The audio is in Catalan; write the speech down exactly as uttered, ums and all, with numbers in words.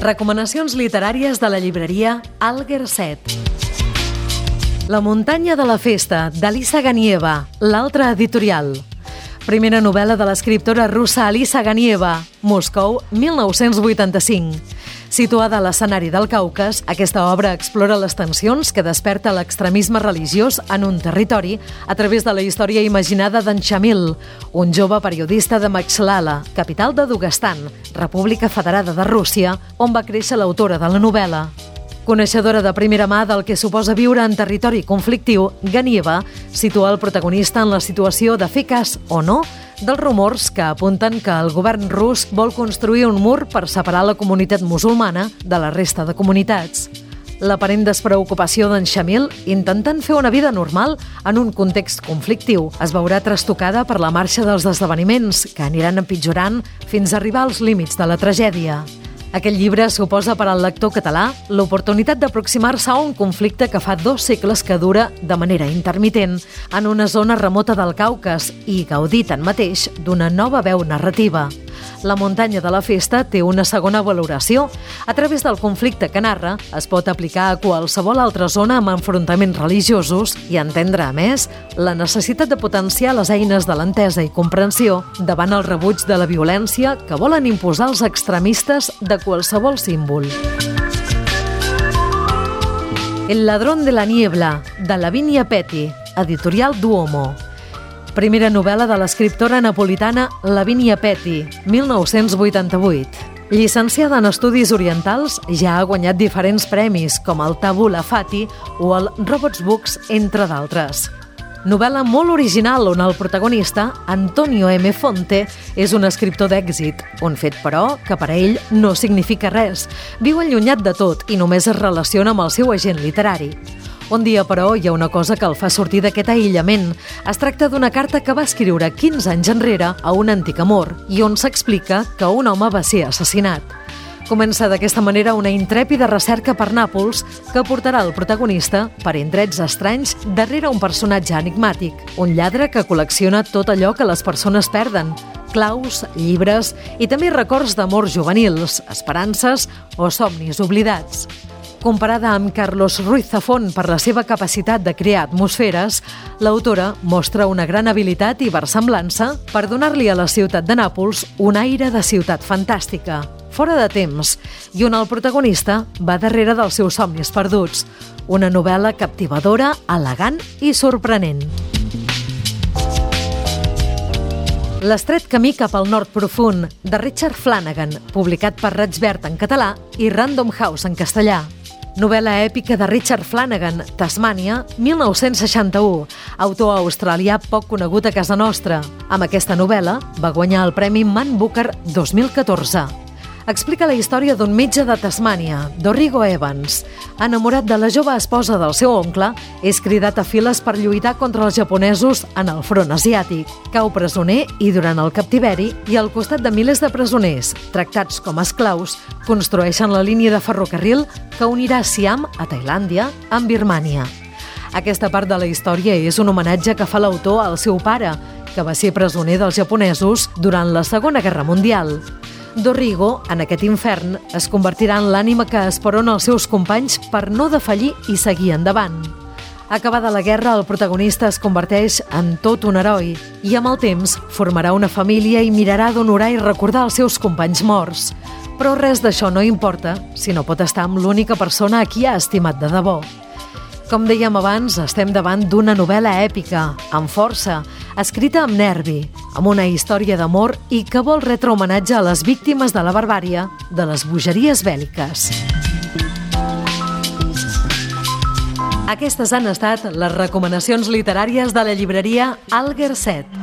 Recomanacions literàries de la llibreria Alger set. La muntanya de la festa, d'Alisa Ganieva, l'altra editorial. Primera novel·la de l'escriptora russa Alisa Ganieva, Moscou, mil nou-cents vuitanta-cinc. Situada a l'escenari del Caucas, aquesta obra explora les tensions que desperta l'extremisme religiós en un territori a través de la història imaginada d'en Shamil, un jove periodista de Makhlala, capital de Daguestan, República Federada de Rússia, on va créixer l'autora de la novel·la. Coneixedora de primera mà del que suposa viure en territori conflictiu, Ganieva situa el protagonista en la situació de fer cas o no dels rumors que apunten que el govern rus vol construir un mur per separar la comunitat musulmana de la resta de comunitats. L'aparent despreocupació d'en Shamil, intentant fer una vida normal en un context conflictiu, es veurà trastocada per la marxa dels esdeveniments, que aniran empitjorant fins a arribar als límits de la tragèdia. Aquest llibre suposa per al lector català l'oportunitat d'aproximar-se a un conflicte que fa dos segles que dura de manera intermitent en una zona remota del Caucas i gaudir tanmateix d'una nova veu narrativa. La muntanya de la festa té una segona valoració. A través del conflicte que narra, es pot aplicar a qualsevol altra zona amb enfrontaments religiosos i entendre, a més, la necessitat de potenciar les eines de l'entesa i comprensió davant el rebuig de la violència que volen imposar els extremistes de qualsevol símbol. El ladrón de la niebla, de Lavinia Petty, editorial Duomo. Primera novel·la de l'escriptora napolitana Lavinia Petty, mil nou-cents vuitanta-vuit. Llicenciada en Estudis Orientals, ja ha guanyat diferents premis, com el Tabula Fati o el Robots Books, entre d'altres. Novel·la molt original on el protagonista, Antonio M. Fonte, és un escriptor d'èxit, un fet, però, que per a ell no significa res. Viu allunyat de tot i només es relaciona amb el seu agent literari. Un dia, però, hi ha una cosa que el fa sortir d'aquest aïllament. Es tracta d'una carta que va escriure quinze anys enrere a un antic amor i on s'explica que un home va ser assassinat. Comença d'aquesta manera una intrèpida recerca per Nàpols que portarà el protagonista per indrets estranys darrere un personatge enigmàtic, un lladre que col·lecciona tot allò que les persones perden, claus, llibres i també records d'amors juvenils, esperances o somnis oblidats. Comparada amb Carlos Ruiz Zafón per la seva capacitat de crear atmosferes, l'autora mostra una gran habilitat i versemblança per donar-li a la ciutat de Nàpols un aire de ciutat fantàstica, fora de temps, i on el protagonista va darrere dels seus somnis perduts. Una novel·la captivadora, elegant i sorprenent. L'estret camí cap al nord profund, de Richard Flanagan, publicat per Raig Verd en català i Random House en castellà. Novel·la èpica de Richard Flanagan, Tasmània, mil nou-cents seixanta-u, autor australià poc conegut a casa nostra. Amb aquesta novel·la va guanyar el Premi Man Booker dos mil catorze. Explica la història d'un metge de Tasmània, Dorrigo Evans. Enamorat de la jove esposa del seu oncle, és cridat a files per lluitar contra els japonesos en el front asiàtic. Cau presoner i durant el captiveri i al costat de milers de presoners, tractats com a esclaus, construeixen la línia de ferrocarril que unirà Siam, a Tailàndia, amb Birmània. Aquesta part de la història és un homenatge que fa l'autor al seu pare, que va ser presoner dels japonesos durant la Segona Guerra Mundial. Dorrigo, en aquest infern, es convertirà en l'ànima que esperona els seus companys per no defallir i seguir endavant. Acabada la guerra, el protagonista es converteix en tot un heroi i amb el temps formarà una família i mirarà d'honorar i recordar els seus companys morts. Però res d'això no importa si no pot estar amb l'única persona a qui ha estimat de debò. Com dèiem abans, estem davant d'una novel·la èpica, amb força, escrita amb nervi, amb una història d'amor i que vol retre homenatge a les víctimes de la barbàrie de les bogeries bèl·liques. Aquestes han estat les recomanacions literàries de la llibreria Alger set.